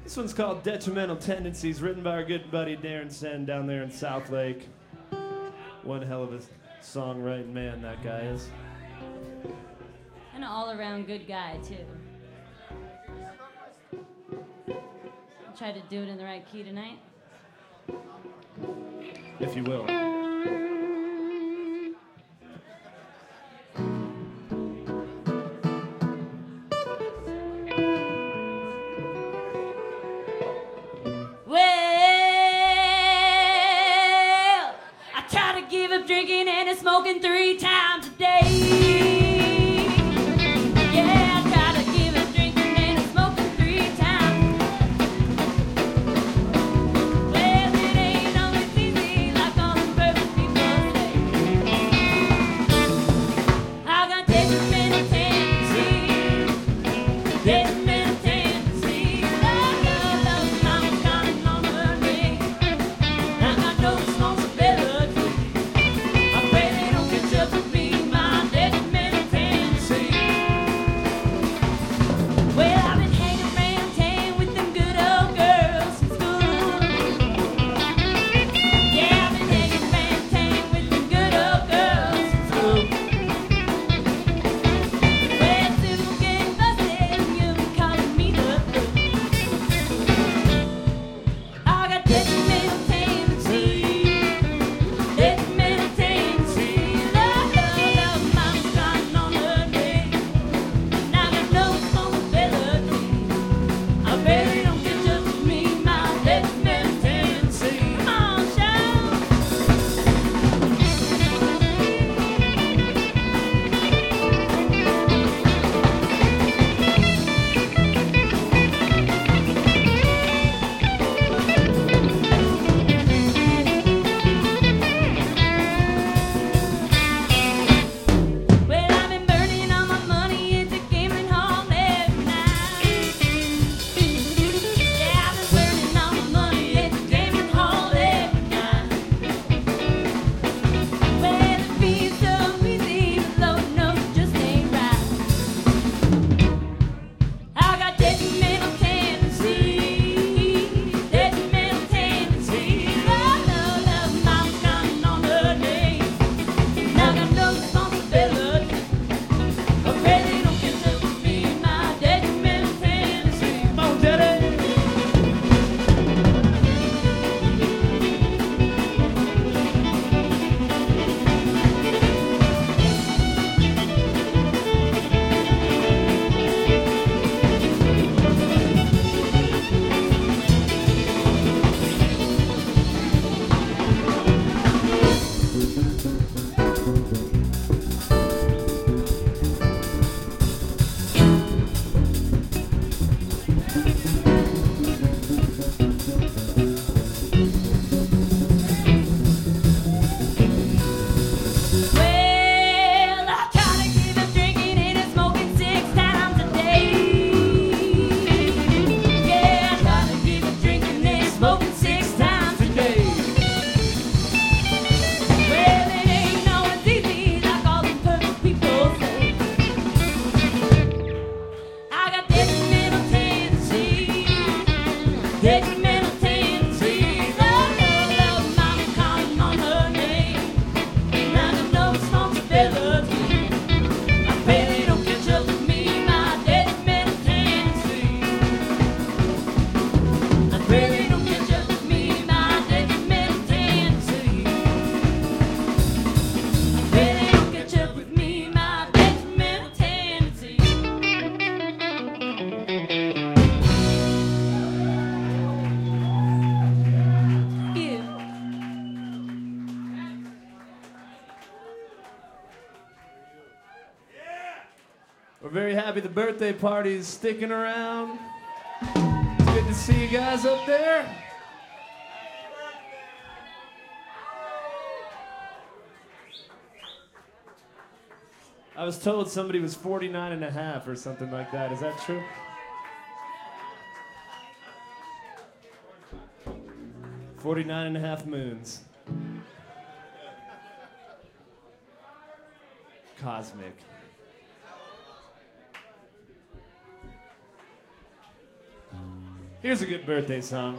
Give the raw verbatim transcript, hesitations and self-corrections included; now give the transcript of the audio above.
This one's called Detrimental Tendencies, written by our good buddy Darren Sen down there in South Lake. One hell of a songwriting man that guy is. And an all-around good guy, too. I'll try to do it in the right key tonight. If you will. Drinking and smoking three times a day. Yeah, I try to give up drinking and smoking three times. Well, it ain't always easy like all the perfect people say. I got detrimental tendencies, detrimental tendencies. Love, love, love, mama's counting on her name. I got no responsibility. We're very happy the birthday party is sticking around. It's good to see you guys up there. I was told somebody was forty-nine and a half or something like that. Is that true? forty-nine and a half moons. Cosmic. Here's a good birthday song.